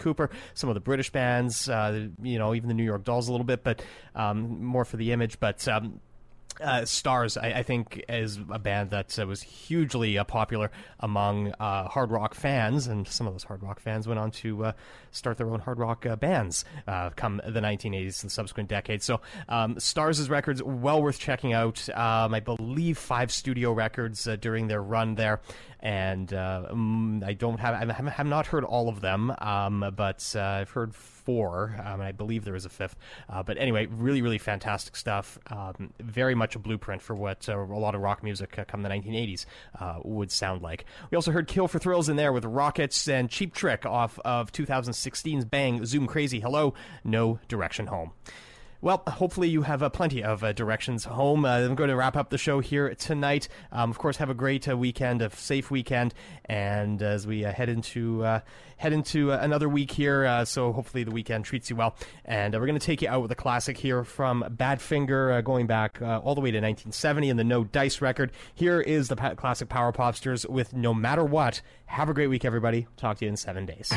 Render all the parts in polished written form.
Cooper, some of the British bands, even the New York Dolls a little bit, but more for the image. But Stars, I think, is a band that was hugely popular among hard rock fans, and some of those hard rock fans went on to start their own hard rock bands come the 1980s and subsequent decades. So Stars' records, well worth checking out. I believe 5 studio records during their run there, and I have not heard all of them, but I've heard 4, and I believe there is a 5th. But anyway, really, really fantastic stuff. Very much a blueprint for what a lot of rock music come the 1980s would sound like. We also heard Kill for Thrills in there with Rockets, and Cheap Trick off of 2016's Bang Zoom Crazy Hello, No Direction Home. Well, hopefully you have plenty of directions home. I'm going to wrap up the show here tonight. Of course, have a great weekend, a safe weekend, and as we head into another week here, so hopefully the weekend treats you well. And we're going to take you out with a classic here from Badfinger, going back all the way to 1970 and the No Dice record. Here is the classic Power Popsters with No Matter What. Have a great week, everybody. Talk to you in 7 days.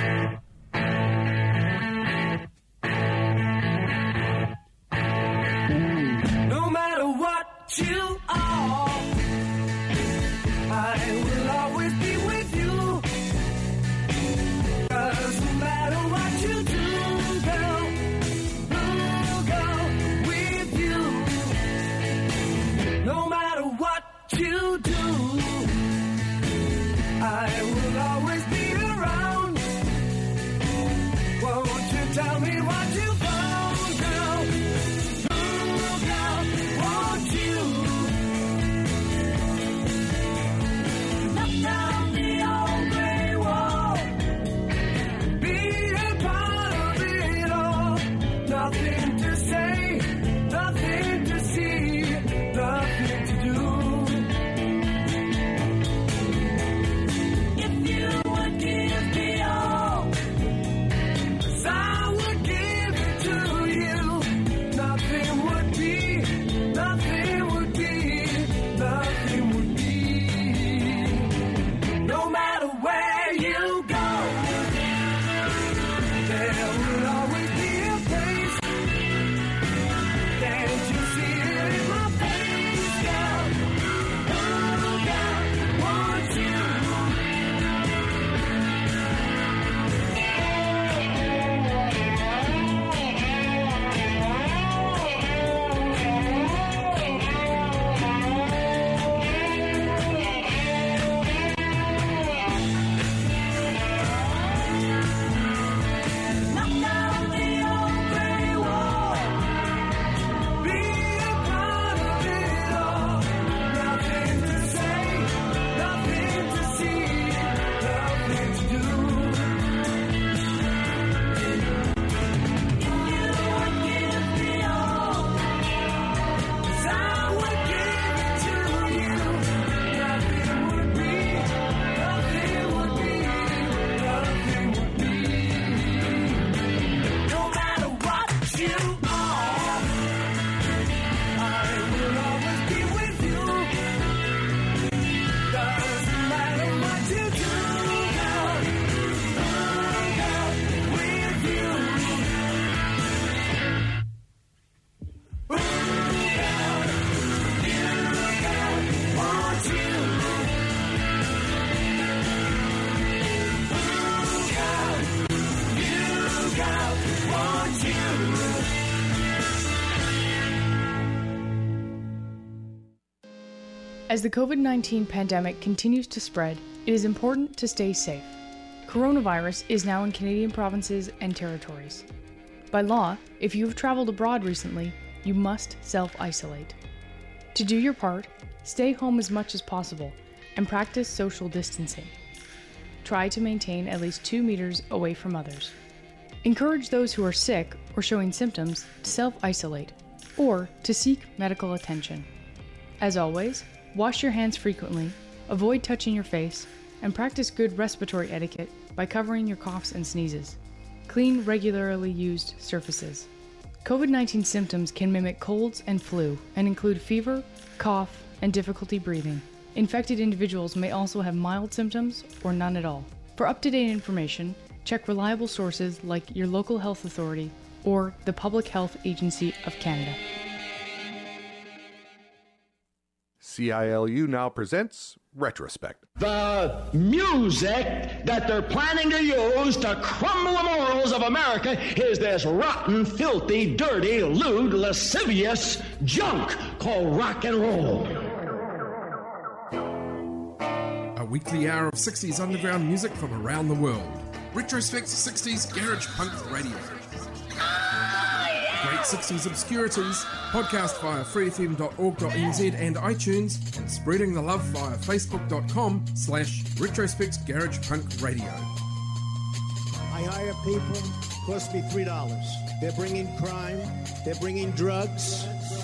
You are, I will always be with you, 'cause no matter what you do, girl, I'll go with you. No matter what you do, I will always be around. Won't you tell me what you found, girl? Down the old gray wall, be a part of it all. Nothing to say, nothing to see, nothing to do. If you would give me all, 'cause I would give it to you. Nothing would be, nothing would be, nothing would be. No matter where you go, there will always be a place. Can't you see it in my face, girl? Oh, God, want you. As the COVID-19 pandemic continues to spread, it is important to stay safe. Coronavirus is now in Canadian provinces and territories. By law, if you have traveled abroad recently, you must self-isolate. To do your part, stay home as much as possible and practice social distancing. Try to maintain at least 2 meters away from others. Encourage those who are sick or showing symptoms to self-isolate or to seek medical attention. As always, wash your hands frequently, avoid touching your face, and practice good respiratory etiquette by covering your coughs and sneezes. Clean regularly used surfaces. COVID-19 symptoms can mimic colds and flu and include fever, cough, and difficulty breathing. Infected individuals may also have mild symptoms or none at all. For up-to-date information, check reliable sources like your local health authority or the Public Health Agency of Canada. CILU now presents Retrospect. The music that they're planning to use to crumble the morals of America is this rotten, filthy, dirty, lewd, lascivious junk called rock and roll. A weekly hour of 60s underground music from around the world. Retrospect 60s Garage Punk Radio. Great 60s obscurities, podcast via freefm.org.nz and iTunes, and spreading the love via facebook.com/Retrospect Garage Punk Radio. I hire people, cost me $3. They're bringing crime, they're bringing drugs.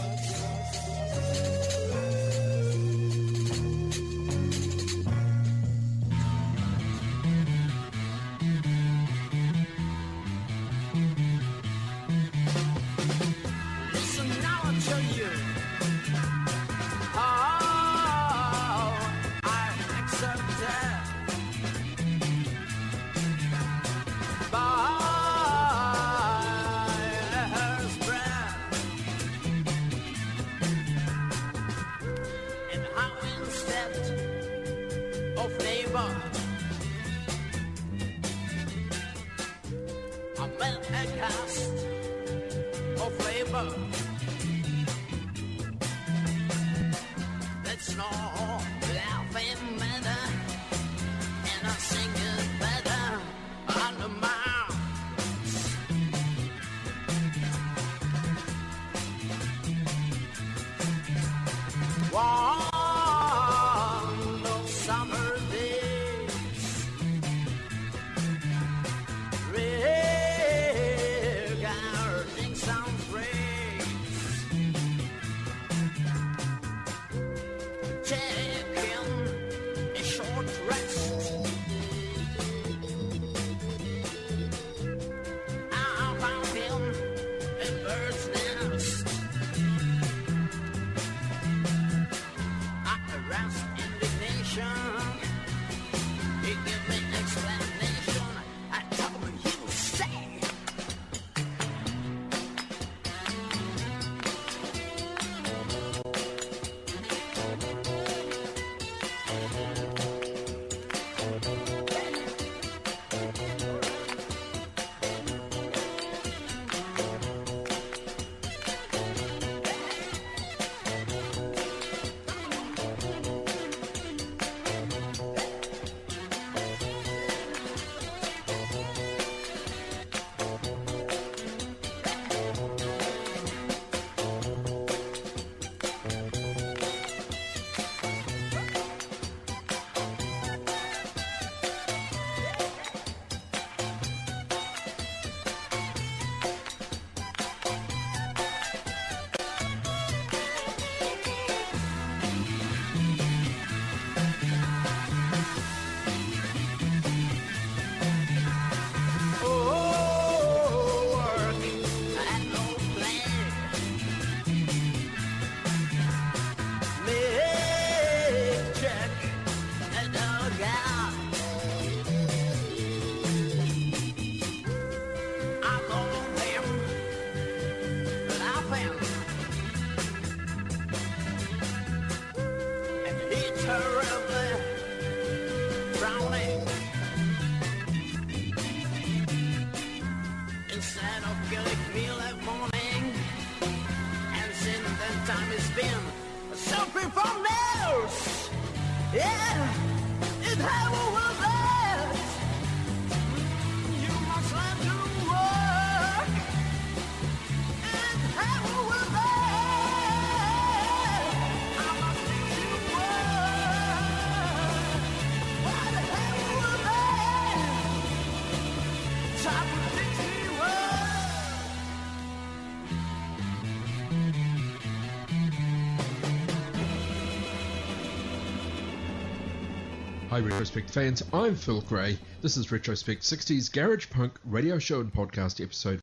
Hi Retrospect fans, I'm Phil Gray. This is Retrospect 60s Garage Punk Radio Show and Podcast episode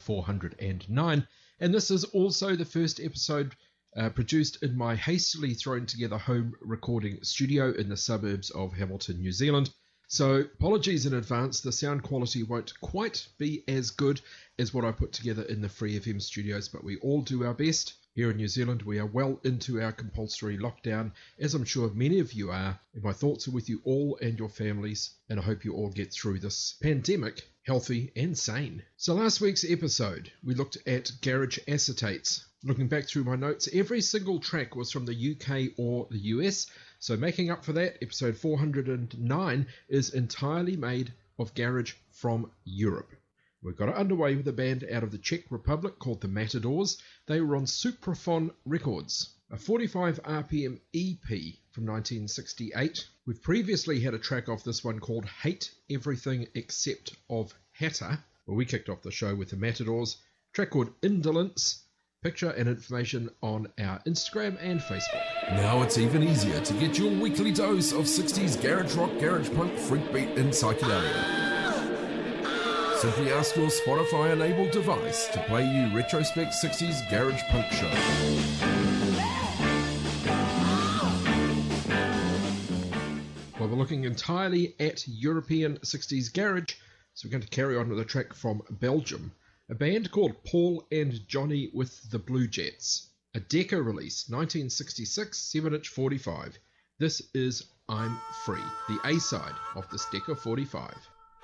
409, and this is also the first episode produced in my hastily thrown together home recording studio in the suburbs of Hamilton, New Zealand. So apologies in advance, the sound quality won't quite be as good as what I put together in the Free FM studios, but we all do our best. Here in New Zealand, we are well into our compulsory lockdown, as I'm sure many of you are, and my thoughts are with you all and your families, and I hope you all get through this pandemic healthy and sane. So last week's episode, we looked at garage acetates. Looking back through my notes, every single track was from the UK or the US, so making up for that, episode 409 is entirely made of garage from Europe. We got it underway with a band out of the Czech Republic called the Matadors. They were on Supraphon Records, a 45 RPM EP from 1968. We've previously had a track off this one called Hate Everything Except of Hatter, where we kicked off the show with the Matadors. A track called Indolence. Picture and information on our Instagram and Facebook. Now it's even easier to get your weekly dose of 60s garage rock, garage punk, freak beat and psychedelia. Simply ask your Spotify-enabled device to play you Retrospect 60s Garage Punk Show. Well, we're looking entirely at European 60s garage, so we're going to carry on with a track from Belgium. A band called Paul and Johnny with the Blue Jets. A Decca release, 1966, 7-inch 45. This is I'm Free, the A-side of this Decca 45.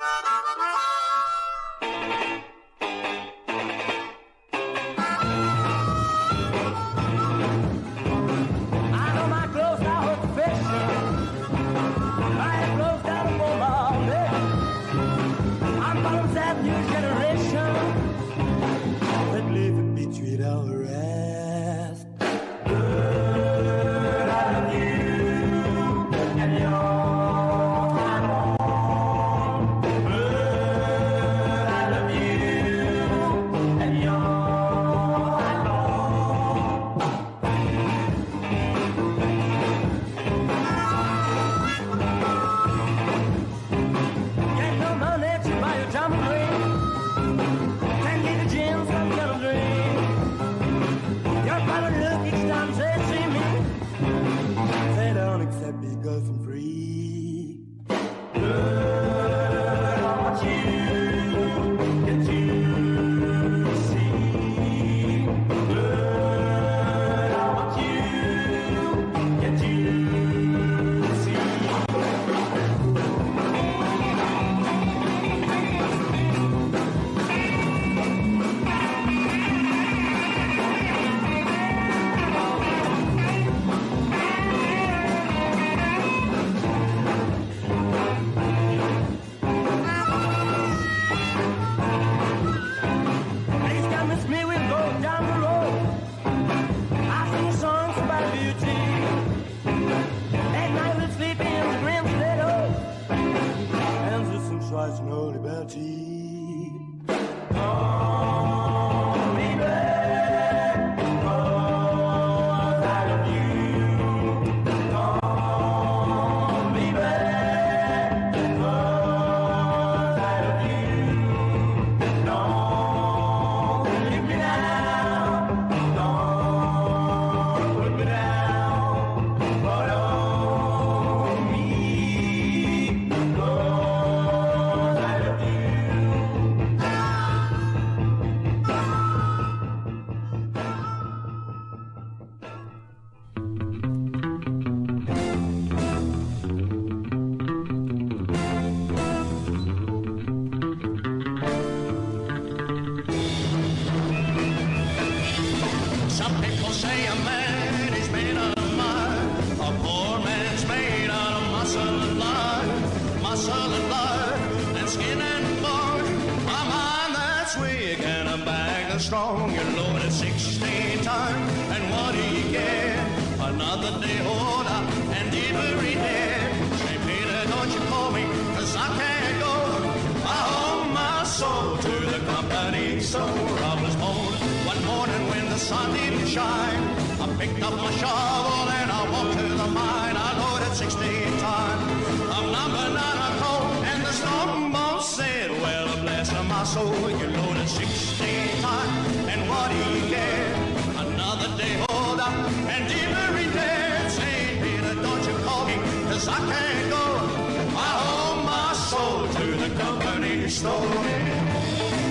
Strong, you're loaded 16 times, and what do you get? Another day older and deeper in debt. St. Peter, don't you call me, 'cause I can't go. I owe my soul to the company store. I was born one morning when the sun didn't shine. I picked up my shovel and I walked to the mine. I loaded 16 times. I'm number 9 a cold, and the storm boss said, well, bless my soul, you loaded 16 times. And what do you get? Another day older and deeper in debt. St. Peter, don't you call me, 'cause I can't go. I owe my store.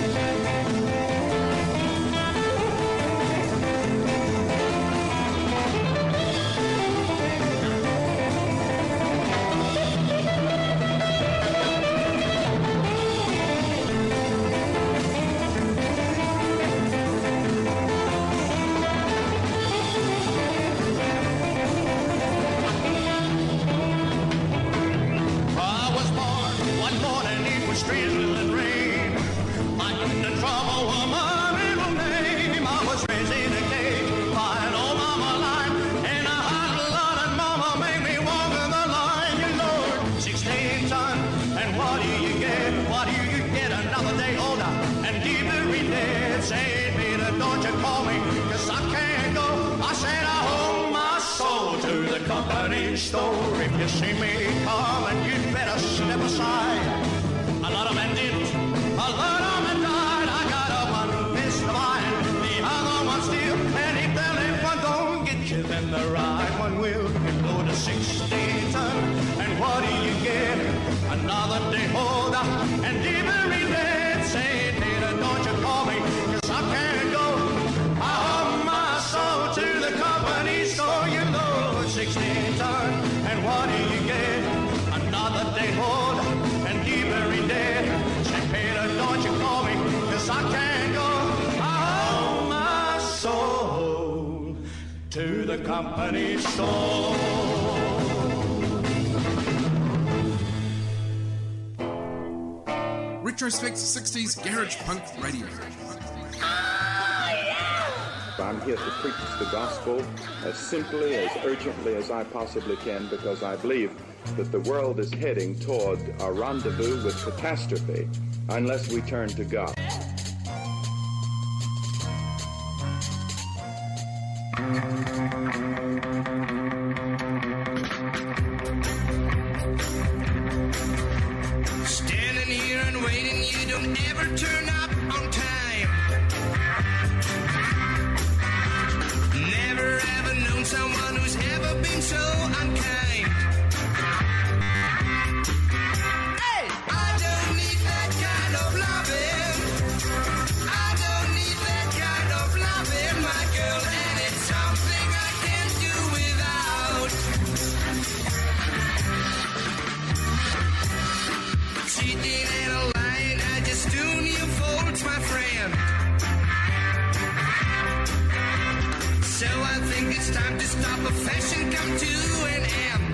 Store. If you see me coming, you'd better step aside. A lot of men didn't, a lot of men died. I got a one fist of iron, the other one steel. And if the left one don't get you, then the right one will. You go to 16 ton, and what do you get? Another day holder, and every day say, Peter, don't you call me, 'cause I can't go. I owe my soul to the company store, you know, 16 ton. And what do you get? Another day hold and keep every day. Say, Peter, don't you call me, 'cause I can't go. I owe my soul to the company store. Retrospect 60s Garage Punk Radio. I'm here to preach the gospel as simply, as urgently as I possibly can, because I believe that the world is heading toward a rendezvous with catastrophe unless we turn to God. Standing here and waiting, you don't ever turn up on time. Never ever known someone who's ever been so unkind. Hey, I don't need that kind of loving. I don't need that kind of loving, my girl, and it's something I can't do without. Cheating and a lying, I just do new faults, my friend. So I think it's time to stop a fashion come to an end.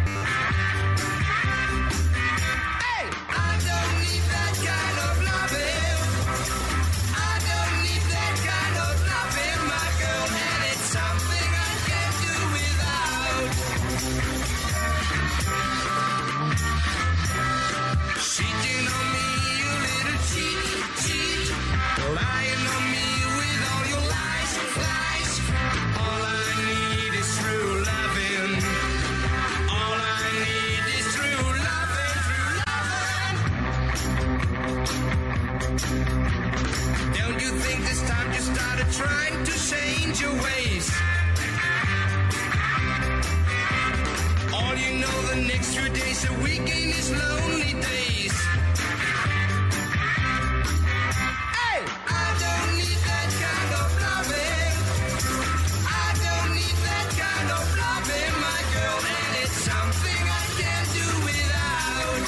Hey, I don't need that kind of loving. I don't need that kind of loving, my girl, and it's something I can't do without. Cheating on me, you little cheat. Lying on me with all your lies and lies. All I need is true loving. All I need is true loving, Don't you think this time you started trying to change your ways? All you know, the next few days, a weekend is lonely days. Hey, I don't need that kind of loving. I don't need that kind of loving, my girl, and it's something I can't do without.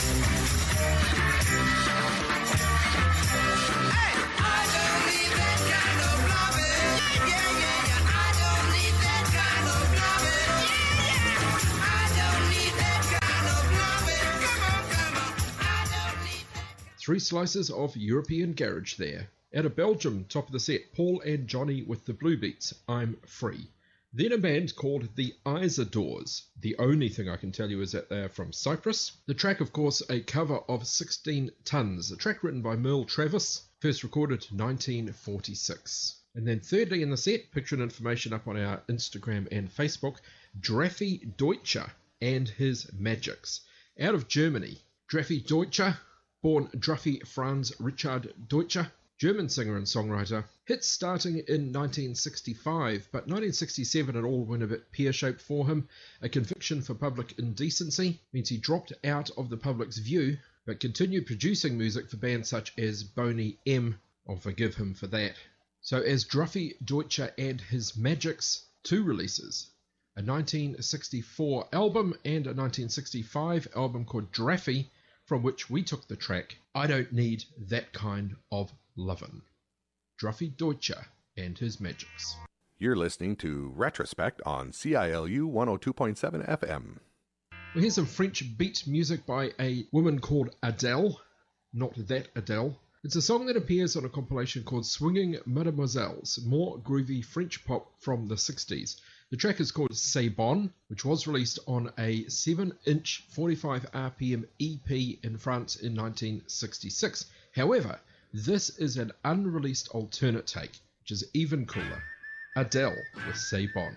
Hey, I don't need that kind of loving. Yeah. I don't need that kind of loving. Yeah. I don't need that kind of loving. Come on. I don't need that. 3 slices of European garage there. Out of Belgium, top of the set, Paul and Johnny with the Blue Beats, I'm Free. Then a band called the Isadores. The only thing I can tell you is that they are from Cyprus. The track, of course, a cover of 16 Tons, a track written by Merle Travis, first recorded 1946. And then thirdly in the set, picture and information up on our Instagram and Facebook, Draffy Deutscher and his Magics. Out of Germany, Draffy Deutscher, born Draffy Franz Richard Deutscher, German singer and songwriter. Hits starting in 1965, but 1967 it all went a bit pear-shaped for him. A conviction for public indecency means he dropped out of the public's view, but continued producing music for bands such as Boney M. I'll forgive him for that. So as Druffy Deutscher and His Magics, 2 releases, a 1964 album and a 1965 album called Draffy, from which we took the track I Don't Need That Kind of Lovin'. Druffy Deutscher and His Magics. You're listening to Retrospect on CILU 102.7 FM. Well, here's some French beat music by a woman called Adele. Not that Adele. It's a song that appears on a compilation called Swinging Mademoiselles, more groovy French pop from the 60s. The track is called C'est Bon, which was released on a 7-inch 45 RPM EP in France in 1966. However, this is an unreleased alternate take, which is even cooler. Adele with C'est Bon.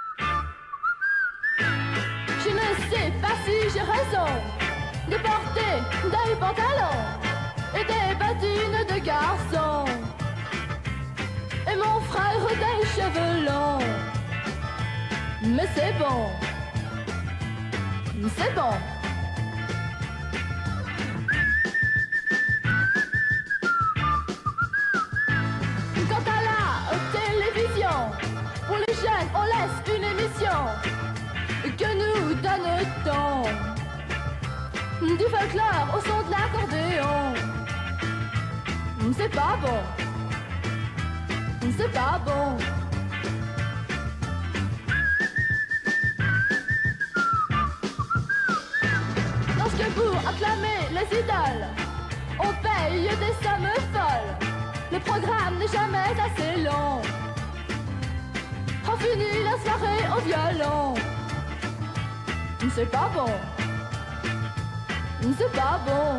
Je ne sais pas si j'ai raison de porter des pantalons et des bottines de garçon et mon frère des cheveux longs. Mais c'est bon, c'est bon. Quant à la télévision, pour les jeunes on laisse une émission que nous donne-t-on du folklore au son de l'accordéon. C'est pas bon, c'est pas bon. Lorsque pour acclamer les idoles, on paye des sommes folles, le programme n'est jamais assez long. On finit la soirée au violon. C'est pas bon, c'est pas bon.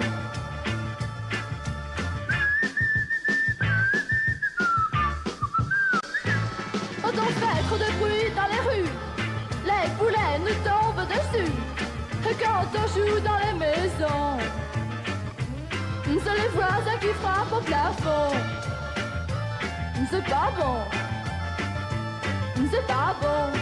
Quand on fait trop de bruit dans les rues, les poulets nous tombent dessus. Et quand on joue dans les maisons, c'est les voisins qui frappent au plafond. C'est pas bon, c'est pas bon.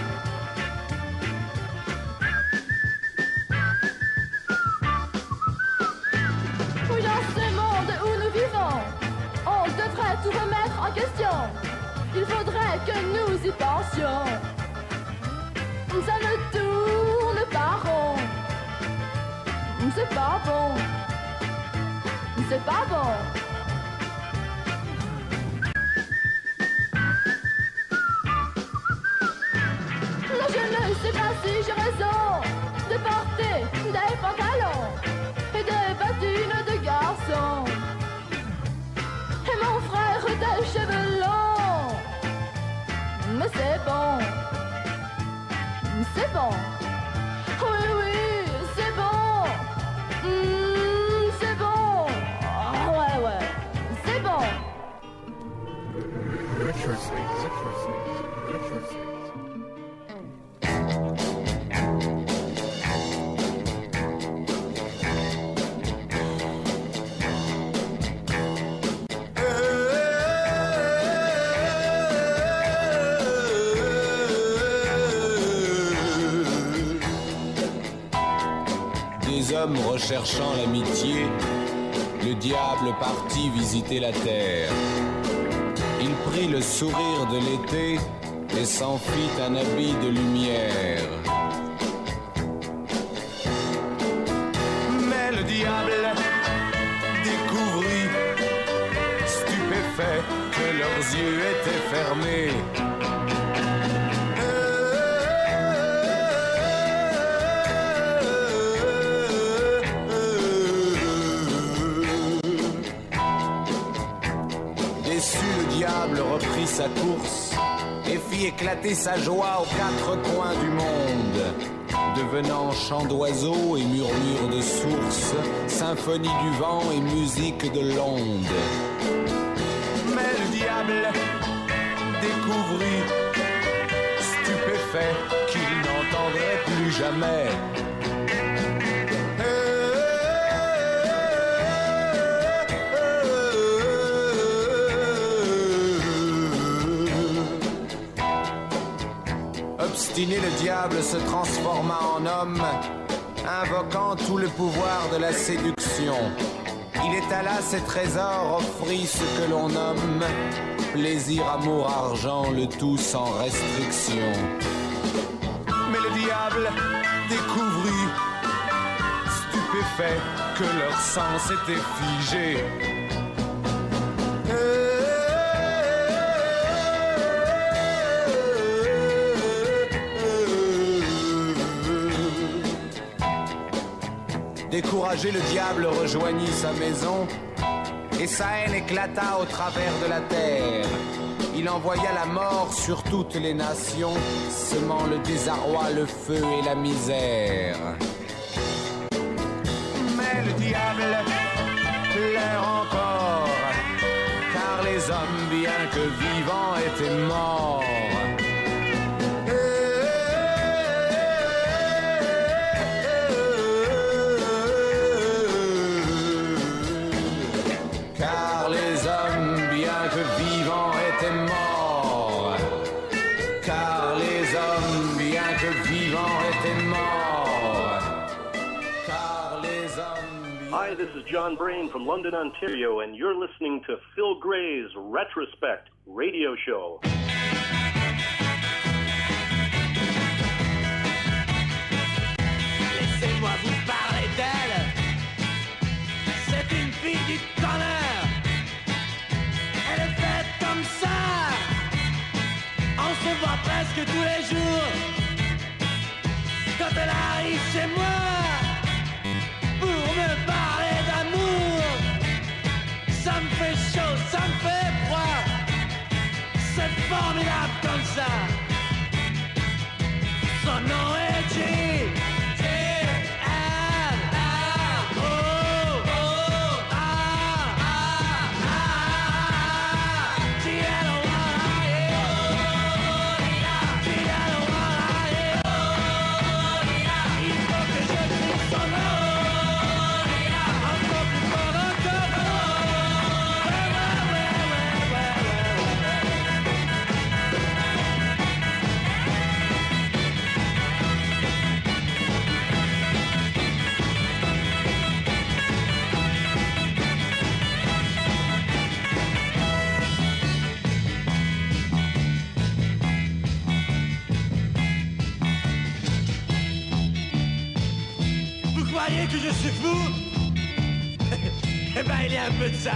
On devrait tout remettre en question. Il faudrait que nous y pensions. Ça ne tourne pas rond. C'est pas bon. C'est pas bon. Non, je ne sais pas si j'ai raison de porter des pantalons et des bottines de garçon. Et mon frère des cheveux longs. Mais c'est bon. C'est bon. Oui, oui, c'est bon. C'est bon. Oh, ouais, ouais. C'est bon. Hommes recherchant l'amitié, le diable partit visiter la terre. Il prit le sourire de l'été et s'en fit un habit de lumière. Mais le diable découvrit, stupéfait, que leurs yeux étaient fermés. Reprit sa course et fit éclater sa joie aux 4 coins du monde, devenant chant d'oiseaux et murmure de sources, symphonie du vent et musique de l'onde. Mais le diable découvrit, stupéfait, qu'il n'entendrait plus jamais. Obstiné, le diable se transforma en homme invoquant tout le pouvoir de la séduction. Il étala ses trésors, offrit ce que l'on nomme plaisir, amour, argent, le tout sans restriction. Mais le diable découvrit, stupéfait, que leur sens était figé. Découragé, le diable rejoignit sa maison et sa haine éclata au travers de la terre. Il envoya la mort sur toutes les nations, semant le désarroi, le feu et la misère. Mais le diable pleure encore, car les hommes, bien que vivants, étaient morts. Car les hommes, bien que vivants, étaient morts. Car les hommes, bien que vivants, étaient morts. Car les hommes... Hi, this is John Brain from London, Ontario, and you're listening to Phil Gray's Retrospect radio show. Laissez-moi vous parler d'elle. C'est une fille du tonnerre. Elle est faite comme ça. On se voit presque tous les jours. Quand elle arrive chez moi pour me parler d'amour, ça me fait chaud, ça me fait froid. C'est formidable comme ça. Son nom est G. Que je suis fou. Eh ben il y a un peu de ça.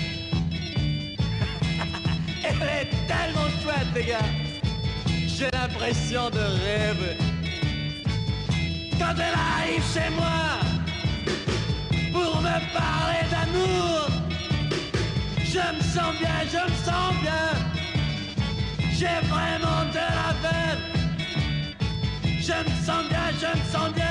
Elle est tellement chouette les gars. J'ai l'impression de rêver. Quand elle arrive chez moi pour me parler d'amour, je me sens bien, je me sens bien. J'ai vraiment de la peine. Je me sens bien, je me sens bien.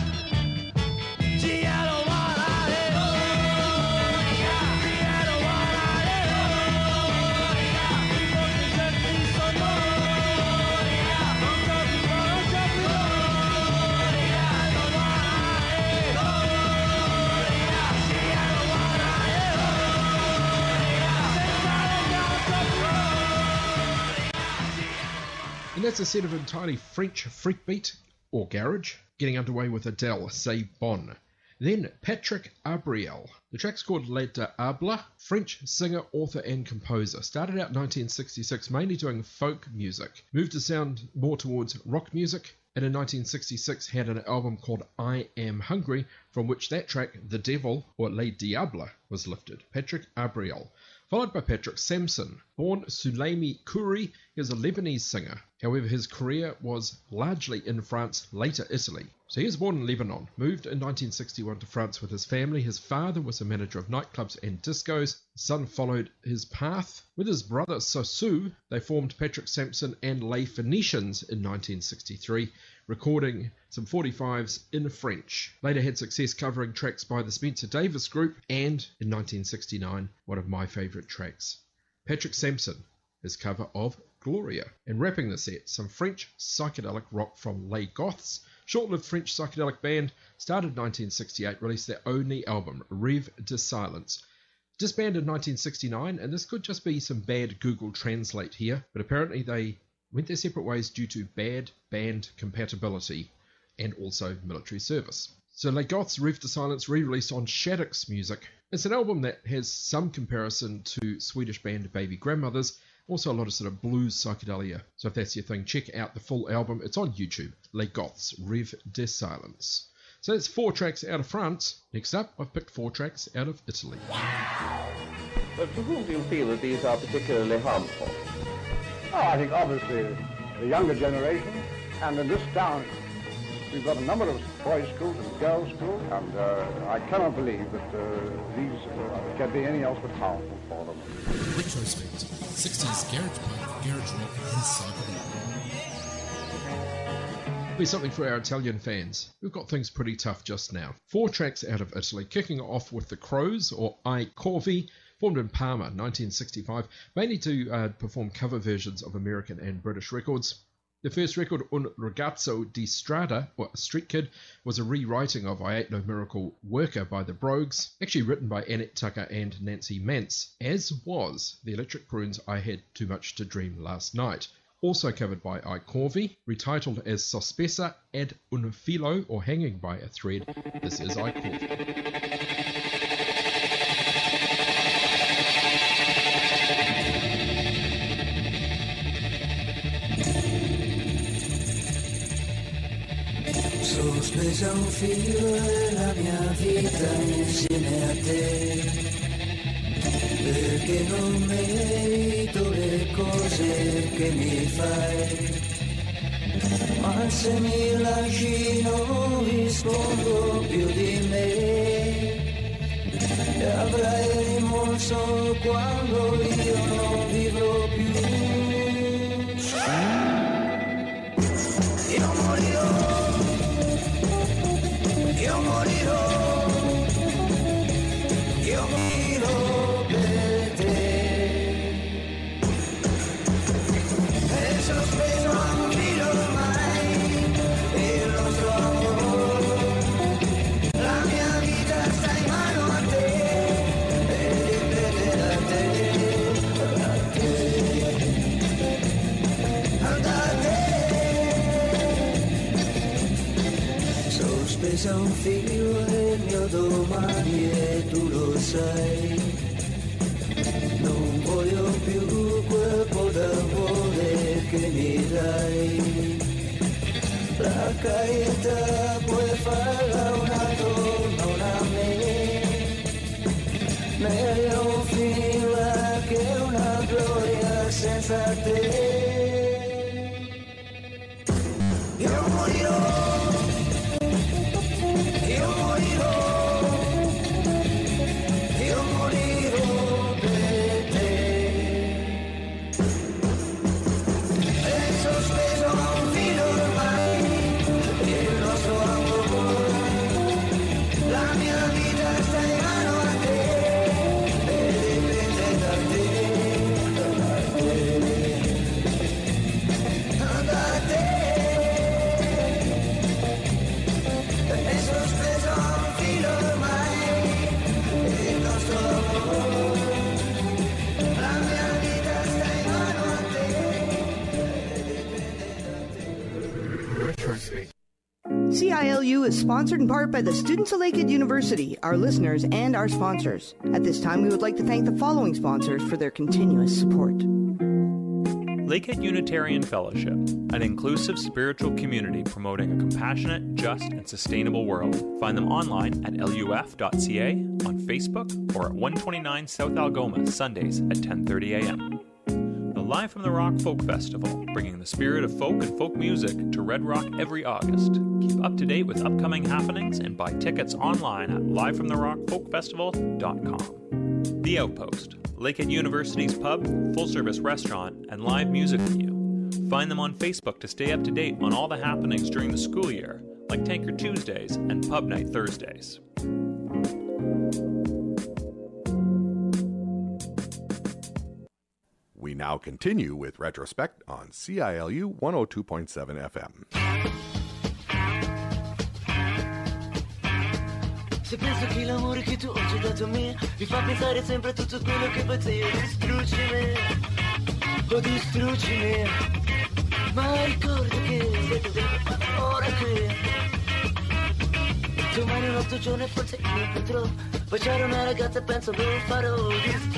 And that's a set of entirely French freakbeat, or garage, getting underway with Adele, C'est Bon. Then Patrick Abriel. The track's called Les Diables. French singer, author and composer. Started out in 1966 mainly doing folk music. Moved to sound more towards rock music. And in 1966 had an album called I Am Hungry, from which that track, The Devil, or Les Diables, was lifted. Patrick Abriel. Followed by Patrick Sampson. Born Soulaimi Kouri, he was a Lebanese singer. However, his career was largely in France, later Italy. So he was born in Lebanon, moved in 1961 to France with his family. His father was a manager of nightclubs and discos. His son followed his path. With his brother Sossou, they formed Patrick Sampson and Les Phoenicians in 1963, recording some 45s in French. Later had success covering tracks by the Spencer Davis Group, and in 1969, one of my favourite tracks, Patrick Sampson, his cover of Gloria. And wrapping the set, some French psychedelic rock from Les Goths, short-lived French psychedelic band, started in 1968, released their only album, Rêve de Silence. Disbanded in 1969, and this could just be some bad Google Translate here, but apparently they went their separate ways due to bad band compatibility. and also military service. So Les Goths Rêve de Silence re-released on Shattuck's Music. It's an album that has some comparison to Swedish band Baby Grandmothers, also a lot of sort of blues psychedelia. So if that's your thing, check out the full album. It's on YouTube, Les Goths Rêve de Silence. So that's 4 tracks out of France. Next up, I've picked 4 tracks out of Italy. But to whom do you feel that these are particularly harmful? Oh, I think obviously the younger generation, and in this town we've got a number of boys' schools and girls' schools, and I cannot believe that these can be anything else but harmful for them. Retrospect, 60s garage punk, garage rock and psychedelia. Be something for our Italian fans. We've got things pretty tough just now. 4 tracks out of Italy, kicking off with the Crows, or I Corvi, formed in Parma, 1965, mainly to perform cover versions of American and British records. The first record, Un Ragazzo di Strada, or A Street Kid, was a rewriting of I Ain't No Miracle Worker by the Brogues, actually written by Annette Tucker and Nancy Mantz, as was the Electric Prunes' I Had Too Much to Dream Last Night. Also covered by I Corvi, retitled as Sospesa ad un filo, or Hanging by a Thread. This is I Corvi. Sospesa un filo è la mia vita insieme a te, perché non merito le cose che mi fai, ma se mi lasci non rispondo più di me, e avrai rimorso quando io non vivrò più. Io morirò. Io morirò per te, e sospeso a un filo ormai il nostro amore, la mia vita sta in mano a te, e dipende da te, sospesa un filo è il mio domani e tu lo sai, non voglio più quel po' d'amore che mi dai, la carità puoi farla un altro, non a me, meglio finirla che una gloria senza te, io morirò. CILU is sponsored in part by the students of Lakehead University, our listeners, and our sponsors. At this time, we would like to thank the following sponsors for their continuous support. Lakehead Unitarian Fellowship, an inclusive spiritual community promoting a compassionate, just, and sustainable world. Find them online at luf.ca, on Facebook, or at 129 South Algoma, Sundays at 10:30 a.m. The Live from the Rock Folk Festival, bringing the spirit of folk and folk music to Red Rock every August. Keep up to date with upcoming happenings and buy tickets online at livefromtherockfolkfestival.com. The Outpost, Lakehead University's pub, full-service restaurant, and live music venue. Find them on Facebook to stay up to date on all the happenings during the school year, like Tanker Tuesdays and Pub Night Thursdays. We now continue with Retrospect on CILU 102.7 FM. Se penso che l'amore che tu oggi hai dato a me mi fa pensare sempre a tutto quello che facevi, distruggi me, ma ricordo che sei tu ora qui. Domani un altro giorno e forse io potrò baciare una ragazza e penso lo farò.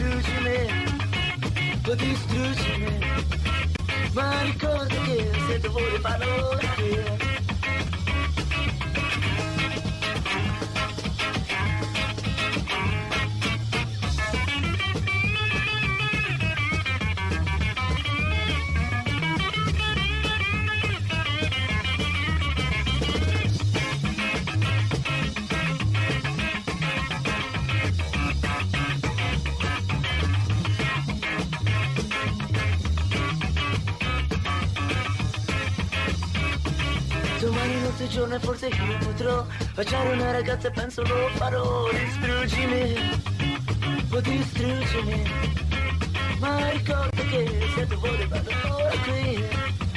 Distruggimi, ma ricorda che se tu vuoi farò anche. Giorno e forse io potrò baciare una ragazza e penso lo farò. Distruggimi, ma ricorda che se tu vuoi vado ora qui.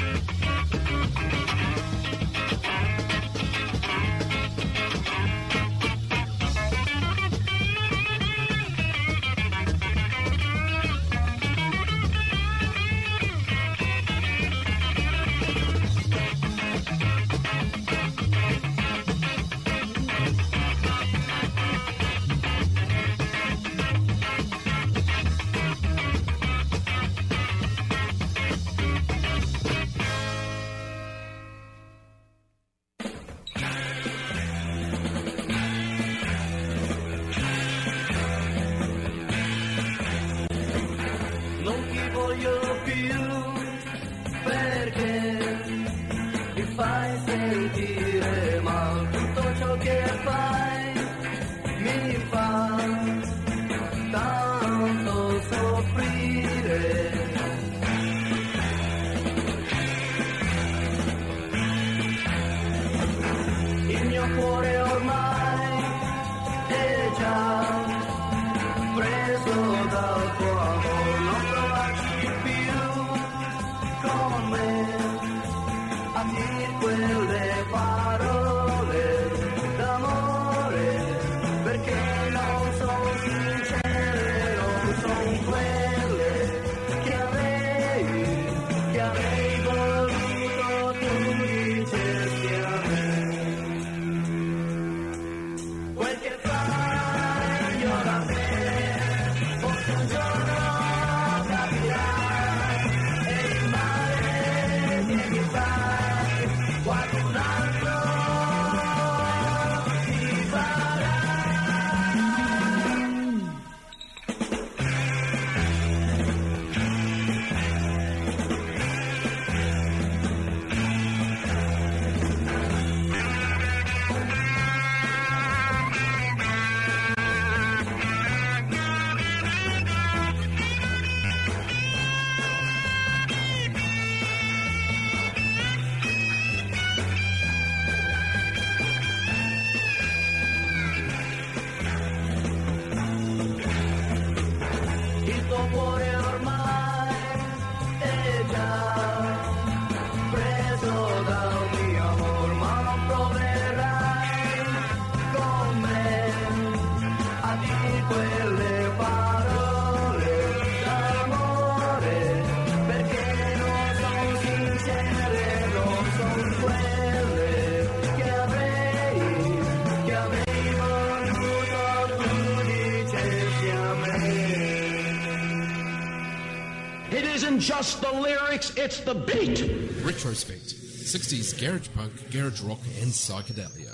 Just the lyrics, it's the beat. Retrospect, 60s garage punk, garage rock and psychedelia.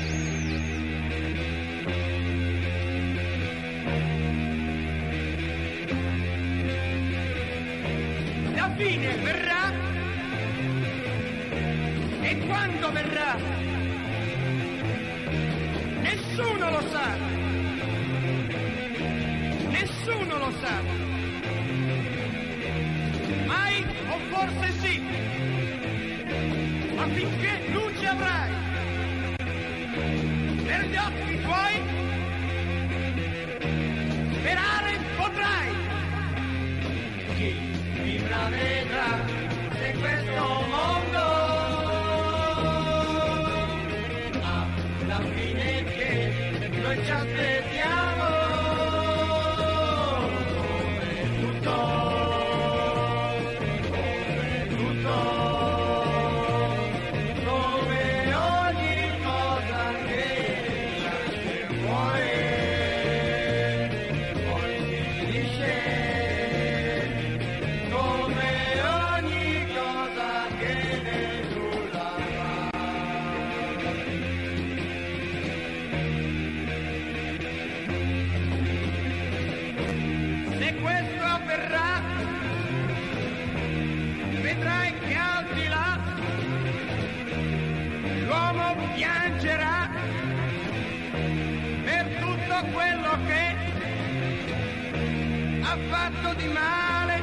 La fine verrà e quando verrà nessuno lo sa, nessuno lo sa. Mai o forse sì, ma finché luce avrai per gli occhi tuoi, sperare potrai. Chi vivrà vedrà se questo mondo ha la fine che noi ci aspettiamo. Come ogni cosa che quest'uomo piangerà per tutto quello che ha fatto di male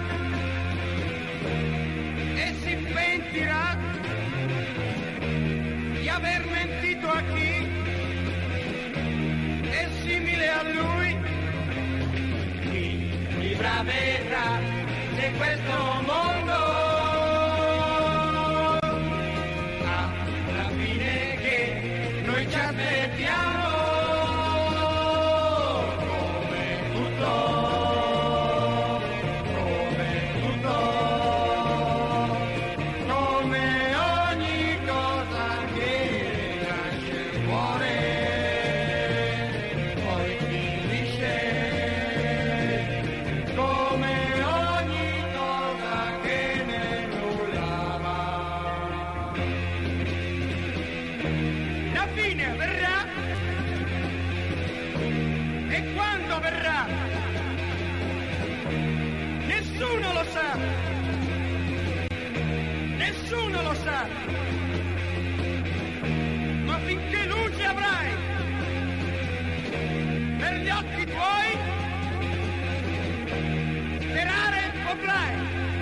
e si pentirà di aver mentito a chi è simile a lui. Chi vivrà vedrà se questo mondo ha la fine che noi ci aspettiamo. Nessuno lo sa, ma finché luce avrai per gli occhi tuoi, sperare potrai.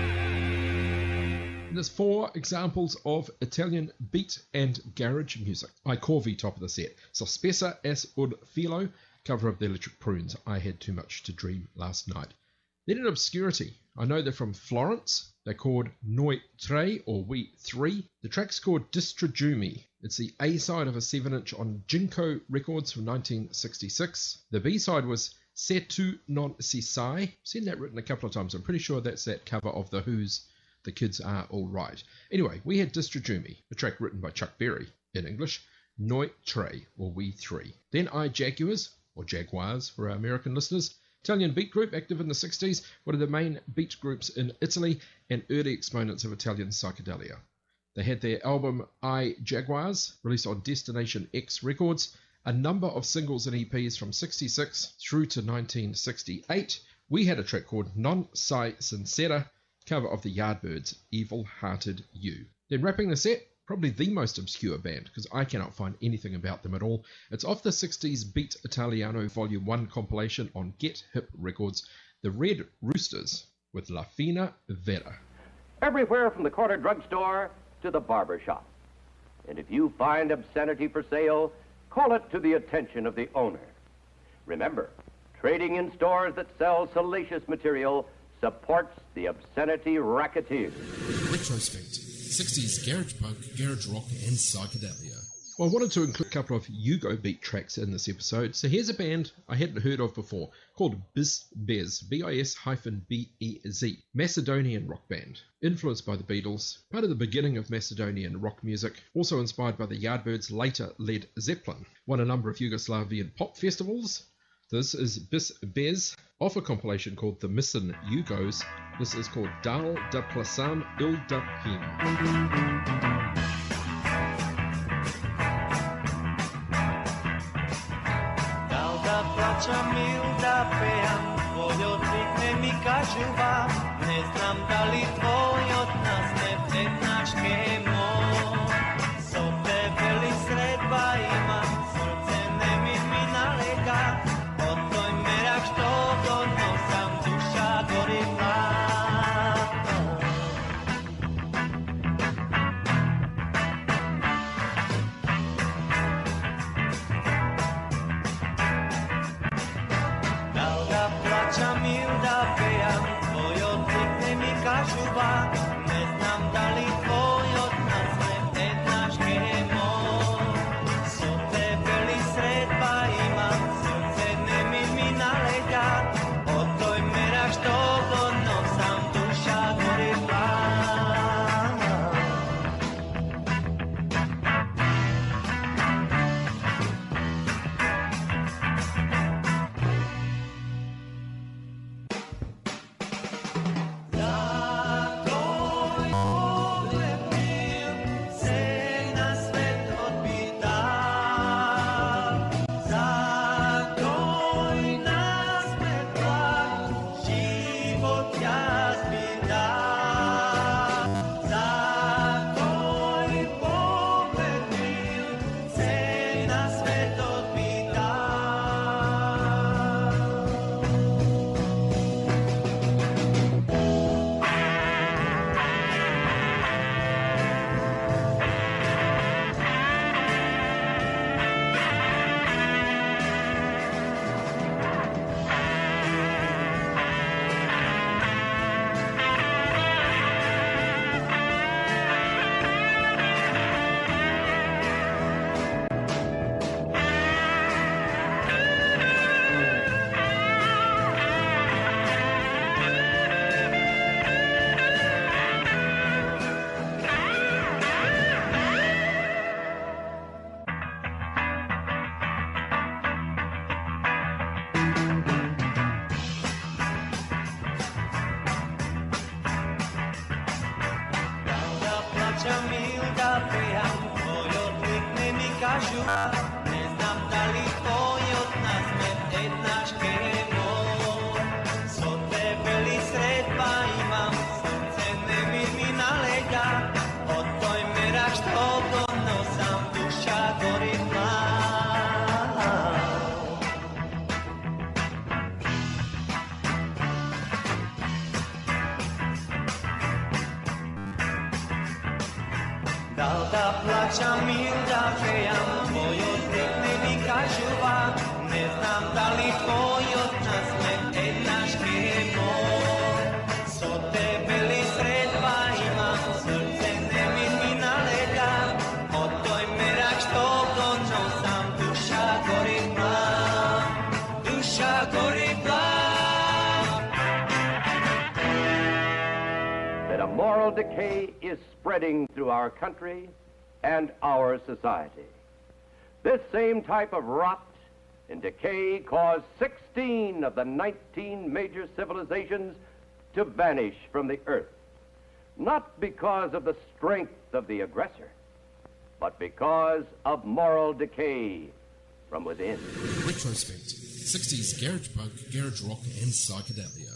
There's 4 examples of Italian beat and garage music. I Corvi, top of the set. Sospesa es un filo, cover of the Electric Prunes. I Had Too Much to Dream Last Night. Then in obscurity, I know they're from Florence. They're called Noi Tre, or We Three. The track's called Distrajumi. It's the A-side of a 7-inch on Jinko Records from 1966. The B-side was Se Tu Non Si Sai. I've seen that written a couple of times. I'm pretty sure that's that cover of The Who's The Kids Are All Right. Anyway, we had Distrajumi, a track written by Chuck Berry in English. Noi Tre, or We Three. Then I Jaguars, or Jaguars for our American listeners. Italian beat group, active in the 60s, one of the main beat groups in Italy and early exponents of Italian psychedelia. They had their album I Jaguars, released on Destination X Records, a number of singles and EPs from 66 through to 1968. We had a track called Non Sai Sincera, cover of the Yardbirds' Evil Hearted You. Then wrapping the set, probably the most obscure band, because I cannot find anything about them at all. It's off the 60s Beat Italiano Volume 1 compilation on Get Hip Records, The Red Roosters with La Fina Vera. Everywhere from the corner drugstore to the barber shop. And if you find obscenity for sale, call it to the attention of the owner. Remember, trading in stores that sell salacious material supports the obscenity racketeer. Retrospect. 60s garage punk, garage rock and psychedelia. Well, I wanted to include a couple of Yugo beat tracks in this episode. So here's a band I hadn't heard of before called Bis Bez, B-I-S-B-E-Z, Macedonian rock band. Influenced by the Beatles, part of the beginning of Macedonian rock music, also inspired by the Yardbirds, later Led Zeppelin. Won a number of Yugoslavian pop festivals. This is Bis Bez, off a compilation called The Missin' Yugos. This is called Dal da Plasam Il da Pim. Dal da plaćam il da pejam, tvoj odlik ne mi kažu vam, ne znam da li tvoj od nas ne vtenaš kemo. So tebe li sredba imam, srce ne mi nalega, od toj merak što donosam, duša gori plača milda prijam, tvoj odlikne mi kažu, ne znam da li tvoj od nas me etnaš kemo. So tebe li sredba imam, srce ne mi na leđa, od toj mera što donosam, duša gori da plaćam ili da prijam, tvoj odlikne mi kažuva, ne znam da li tvoj od nas me etnaš kemo. So tebe li sredba imam, srce ne mi na leđa, od toj merak što donosam, duša gori plam, duša gori plam. That a moral decay is spreading through our country and our society. This same type of rot and decay caused 16 of the 19 major civilizations to vanish from the earth, not because of the strength of the aggressor, but because of moral decay from within. Retrospect, 60s garage punk, garage rock and psychedelia.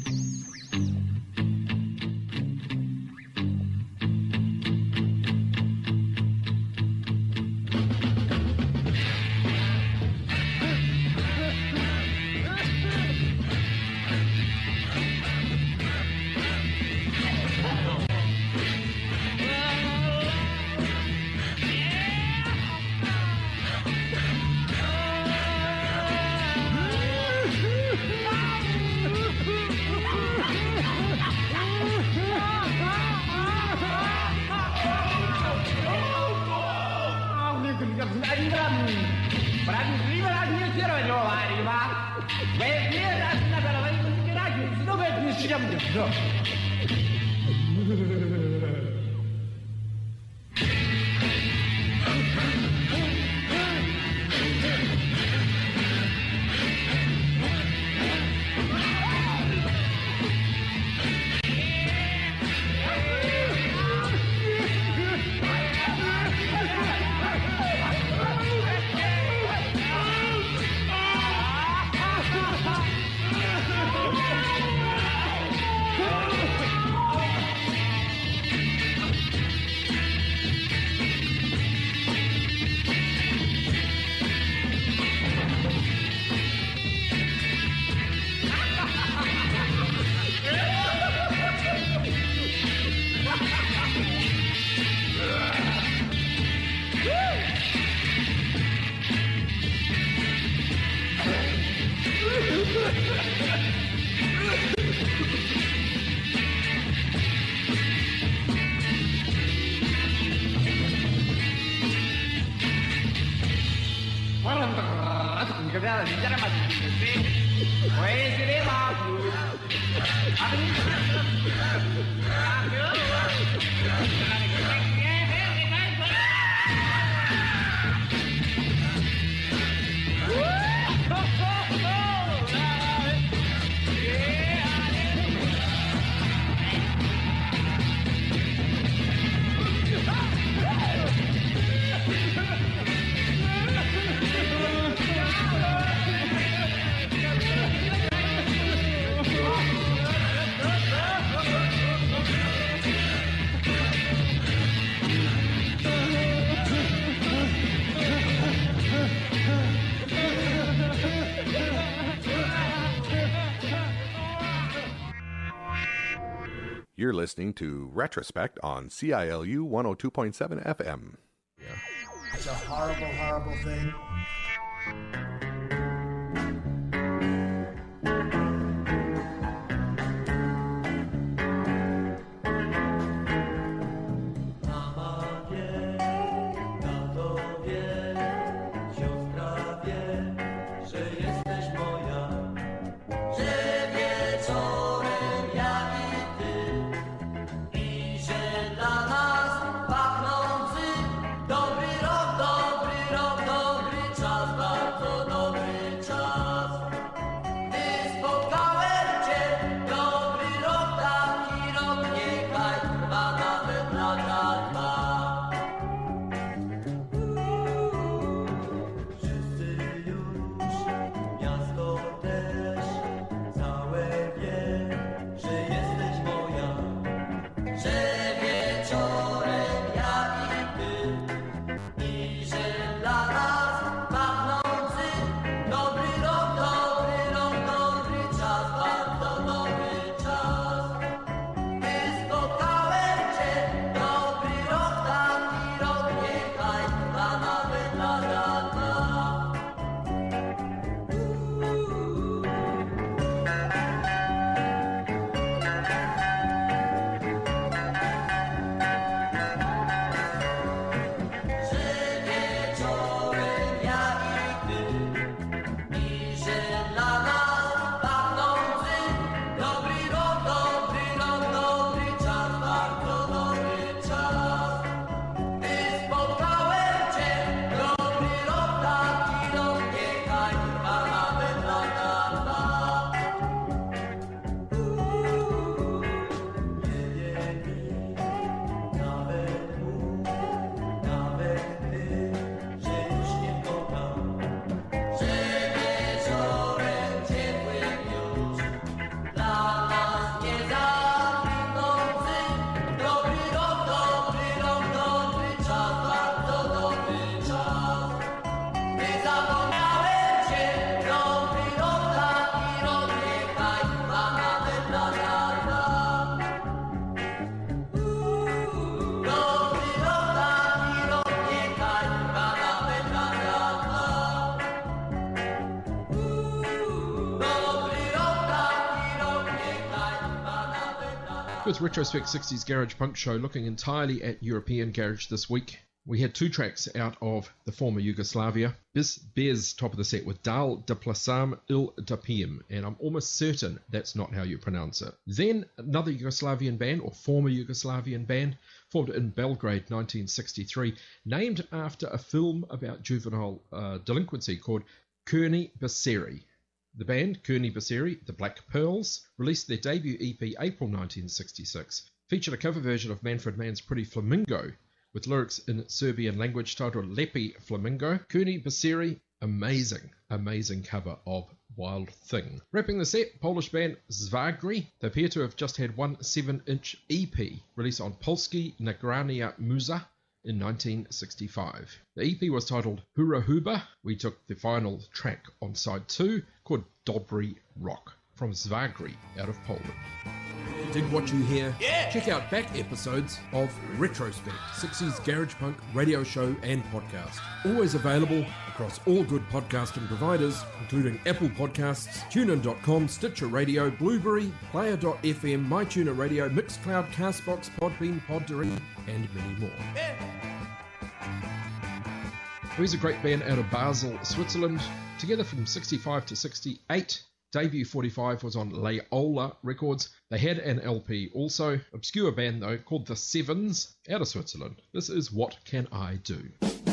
You're listening to Retrospect on CILU 102.7 FM. It's a horrible, horrible thing. Dobry rok, dobry czas, bardzo With Retrospect 60s Garage Punk Show looking entirely at European garage this week. We had 2 tracks out of the former Yugoslavia. Bez top of the set with Dal de Plasam Il Dapim, and I'm almost certain that's not how you pronounce it. Then another Yugoslavian band, or former Yugoslavian band, formed in Belgrade 1963, named after a film about juvenile delinquency called Kurni Baseri. The band, Kurni Baseri, the Black Pearls, released their debut EP April 1966, featured a cover version of Manfred Mann's Pretty Flamingo, with lyrics in Serbian language titled Lepi Flamingo. Kurni Baseri, amazing cover of Wild Thing. Wrapping the set, Polish band Zwagri. They appear to have just had one 7-inch EP released on Polski Nagrania Muza in 1965. The EP was titled Hura Huba. We took the final track on side 2 called Dobry Rock from Zwagri out of Poland. Dig what you hear? Yeah! Check out back episodes of Retrospect, 60s Garage Punk radio show and podcast. Always available across all good podcasting providers, including Apple Podcasts, TuneIn.com, Stitcher Radio, Blueberry, Player.fm, MyTuner Radio, Mixcloud, Castbox, Podbean, Poddery, and many more. Yeah. Here's a great band out of Basel, Switzerland, together from 65 to 68. Debut 45 was on Laola Records. They had an LP also. Obscure band though, called The Sevens, out of Switzerland. This is What Can I Do?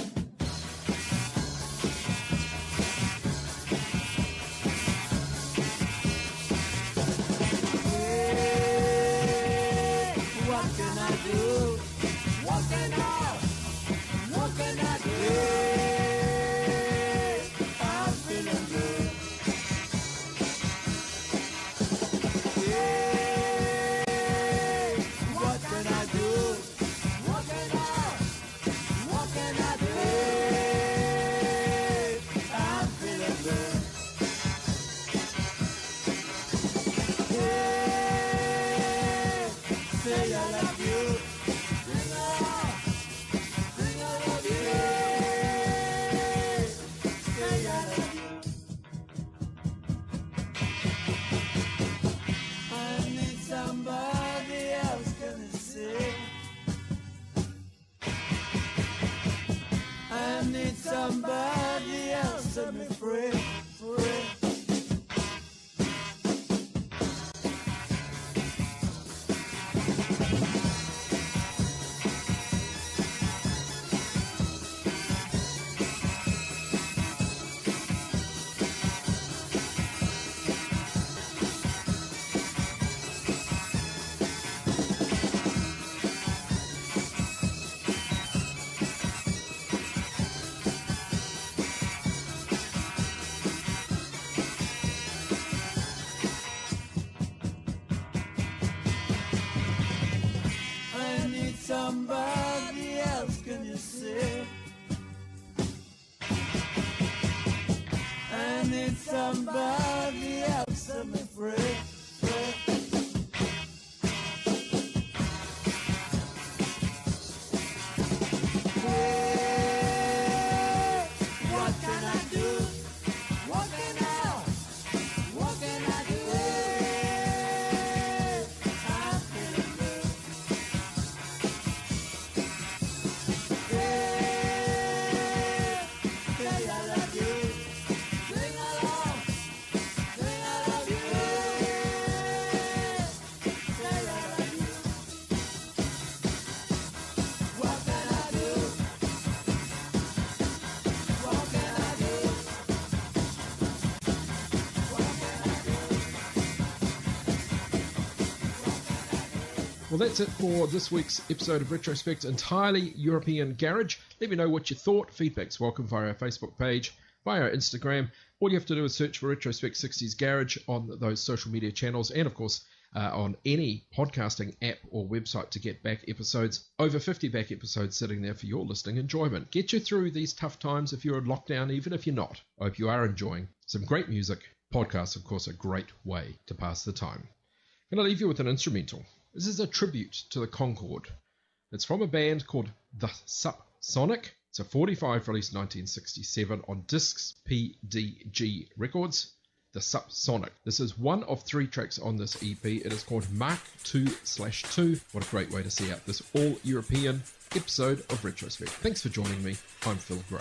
Somebody else set me free, free. Somebody else, can you see? I need somebody else, set me free, free. What can I do? What can I? What can I do? I'm feeling good. Well, that's it for this week's episode of Retrospect, entirely European Garage. Let me know what you thought. Feedback's welcome via our Facebook page, via our Instagram. All you have to do is search for Retrospect 60s Garage on those social media channels, and of course on any podcasting app or website to get back episodes. Over 50 back episodes sitting there for your listening enjoyment. Get you through these tough times if you're in lockdown, even if you're not. I hope you are enjoying some great music. Podcasts, of course, a great way to pass the time. I'm going to leave you with an instrumental. This is a tribute to the Concorde. It's from a band called The Subsonic. It's a 45 released 1967 on Discs PDG Records. The The Subsonic. This is one of 3 tracks on this EP. It is called Mark 2/2. What a great way to see out this all-European episode of Retrospect. Thanks for joining me. I'm Phil Gray.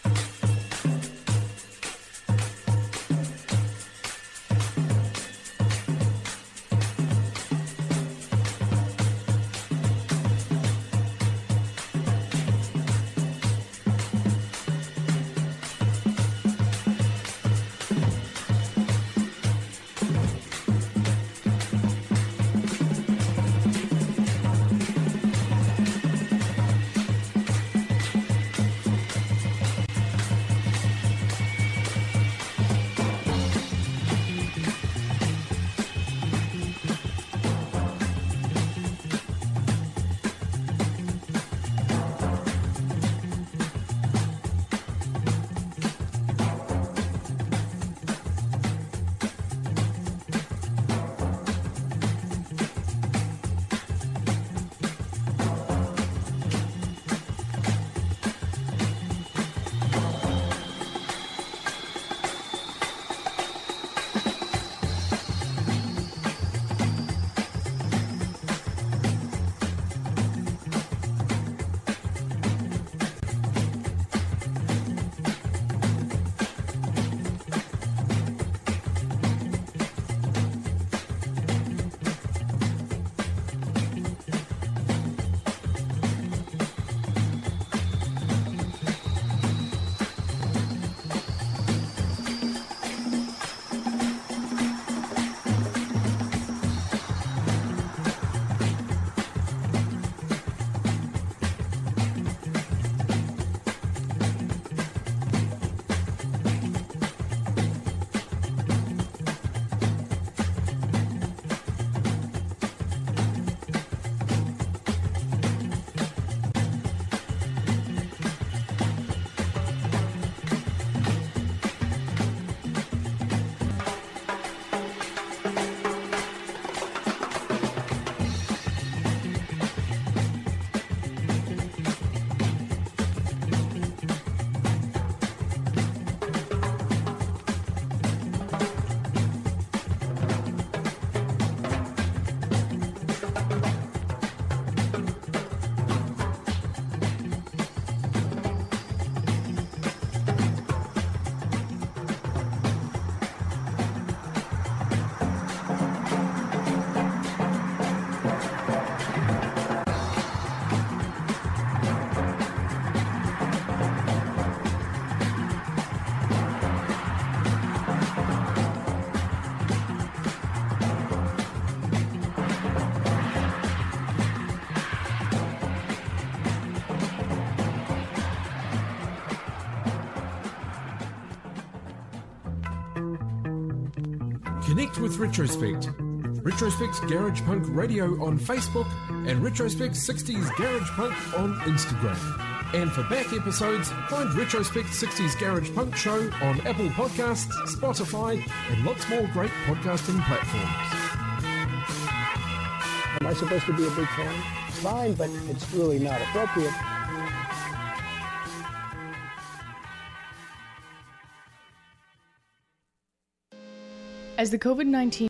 Connect with Retrospect. Retrospect's Garage Punk Radio on Facebook and Retrospect 60s Garage Punk on Instagram. And for back episodes, find Retrospect 60s Garage Punk Show on Apple Podcasts, Spotify, and lots more great podcasting platforms. Am I supposed to be a big fan? Fine, but it's really not appropriate. As the COVID-19